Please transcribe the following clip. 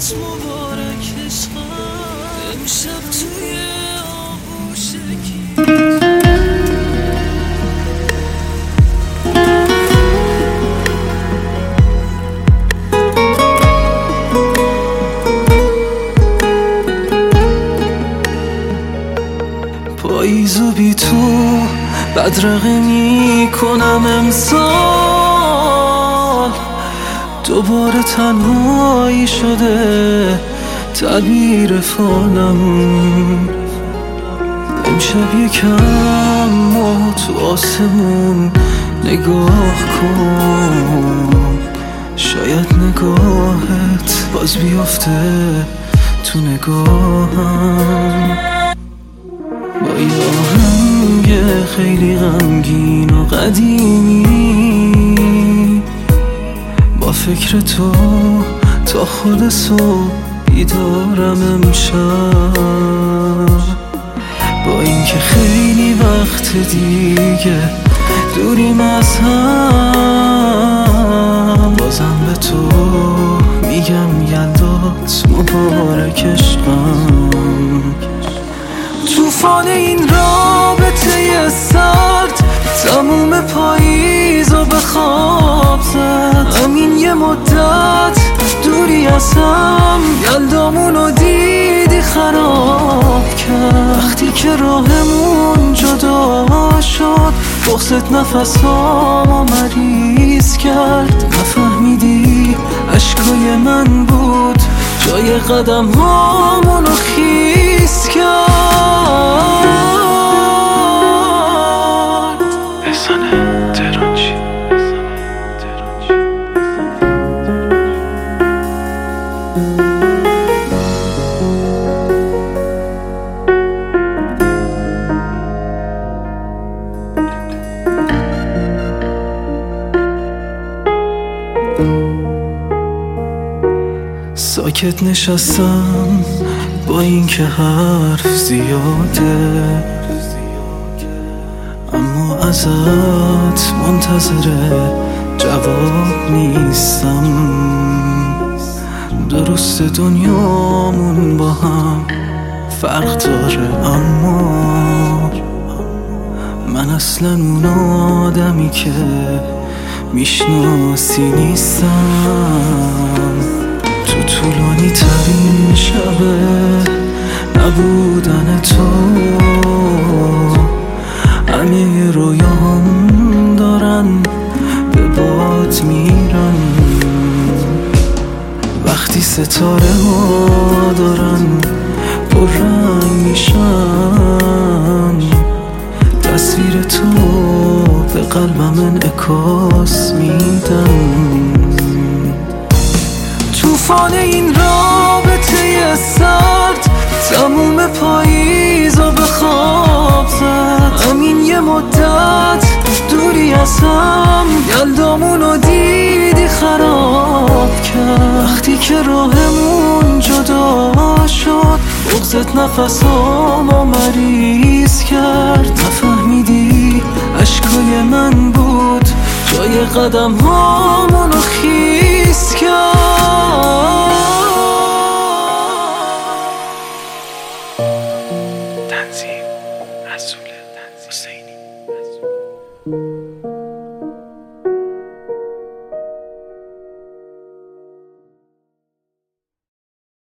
مبارک عشقم امشب توی آغوشگی پاییزو بی تو بدرقه می کنم امسال دوباره تنهایی شده تعبیر فانم امشب یکم ماه تو آسمون نگاه کن شاید نگاهت باز بیفته تو نگاهم با یه آهنگ خیلی غمگین و قدیمی با فکر تو تا خود صبح بیدارم امشب با اینکه خیلی وقت دیگه دوریم از هم بازم به تو میگم یلدات مبارک عشقم طوفان این رابطه سرد تموم پاییزو به خواب زد همین یه مدت دوری از هم یلدامونو دیدی خراب کرد وقتی که راهمون جدا شد بغضت نفسامو مریض کرد نفهمیدی عشقای من بود جای قدم هامونو خیس کرد ساکت نشستم با اینکه حرف زیاده اما ازت منتظر جواب نیستم درست دنیامون با هم فرق داره اما من اصلا اون آدمی که میشناسی نیستم تو طولانی ترین شبه نبودن تو همه رویام دارن به باد میرن وقتی ستاره ها دارن پررنگ میشن تصویر تو به قلبم انعکاس میدن طوفان این رابطه سرد تموم پاییزو به خواب زد همین یه مدت دوری از هم یلدامونو دیدی خراب کرد وقتی که راهمون جدا شد بغضت نفسامو مریض کرد نفهمیدی عشقای من بود جای قدم هامونو خیس کرد تنظیم رسول